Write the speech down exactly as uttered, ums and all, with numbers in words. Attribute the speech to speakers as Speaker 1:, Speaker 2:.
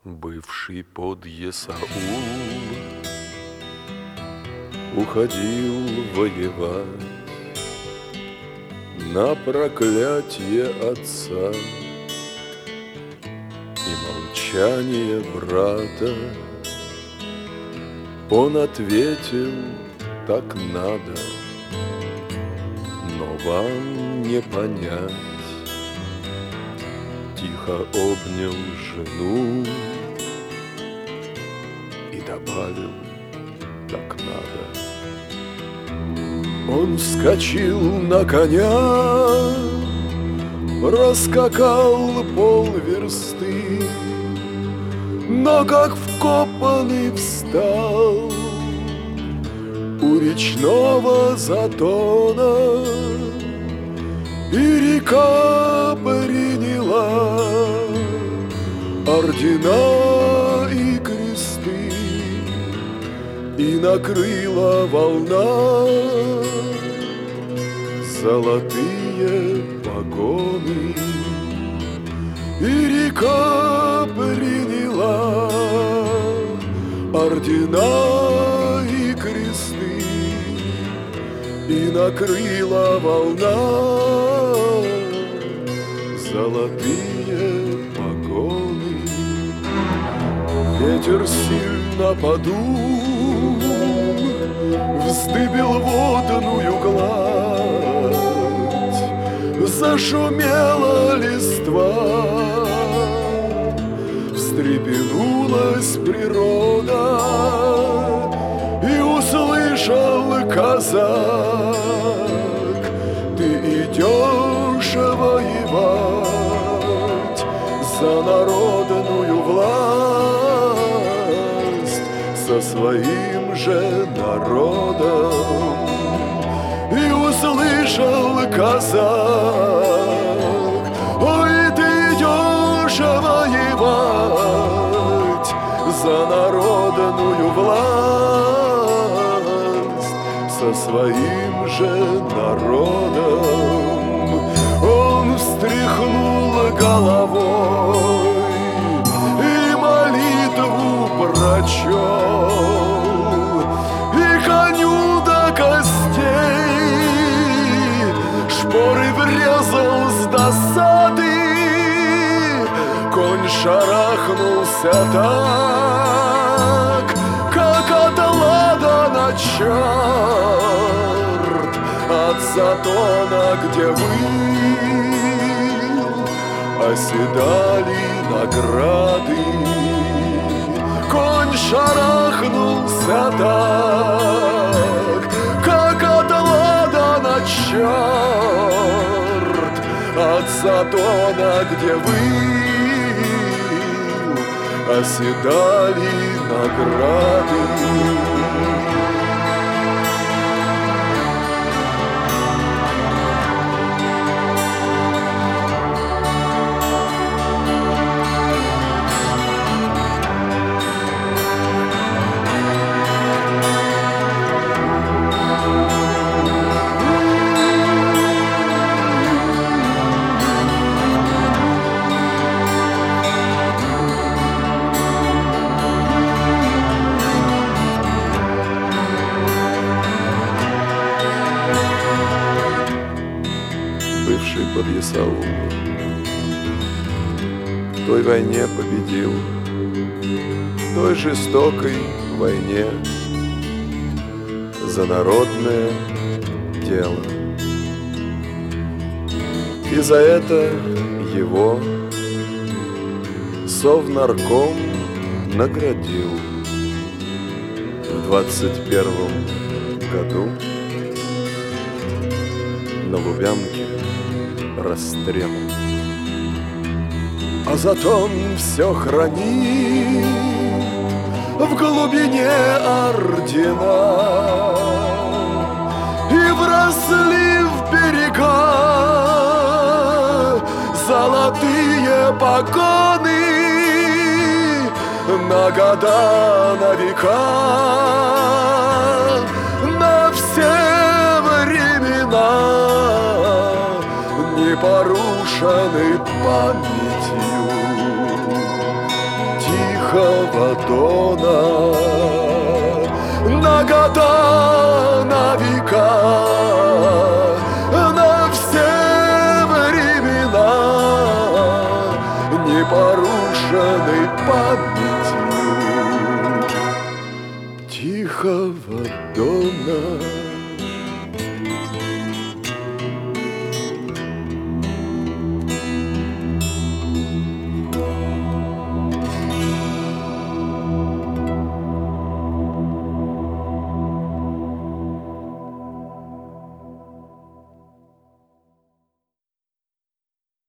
Speaker 1: Бывший подъясаул уходил воевать на проклятие отца и молчание брата. Он ответил: так надо, но вам не понять. Тихо обнял жену и добавил: так надо. Он вскочил на коня, раскакал полверсты, но как вкопанный встал у речного затона, и река приняла ордена и кресты, и накрыла волна золотые погоны, и река приняла ордена и кресты, и накрыла волна золотые погоны. Ветер сильно подул, вздыбил водную гладь, зашумела листва, встрепенулась природа, и услышал казак: ты идешь воевать за народную власть со своим же народом. И услышал казак: ой, ты идешь воевать за народную власть со своим же народом. Он встряхнул головой и молитву прочел, и коню до костей шпоры врезал с досады. Конь шарахнулся так, как от ладана черт от затона, где выл, оседали награды. Конь шарахнулся так, как от ладана черт от затона, где выл, оседали награды. Бывший подъясаул в той войне победил, в той жестокой войне за народное дело. И за это его Совнарком наградил в двадцать первом году на Лубянке расстрелом. А зато он все хранит в глубине ордена, и вросли в берега золотые погоны на года, на века, на все времена, непорушены памятью. Тихо Тихого Дона, на года, на века, на все времена, непорушенной памятью Тихого Дона.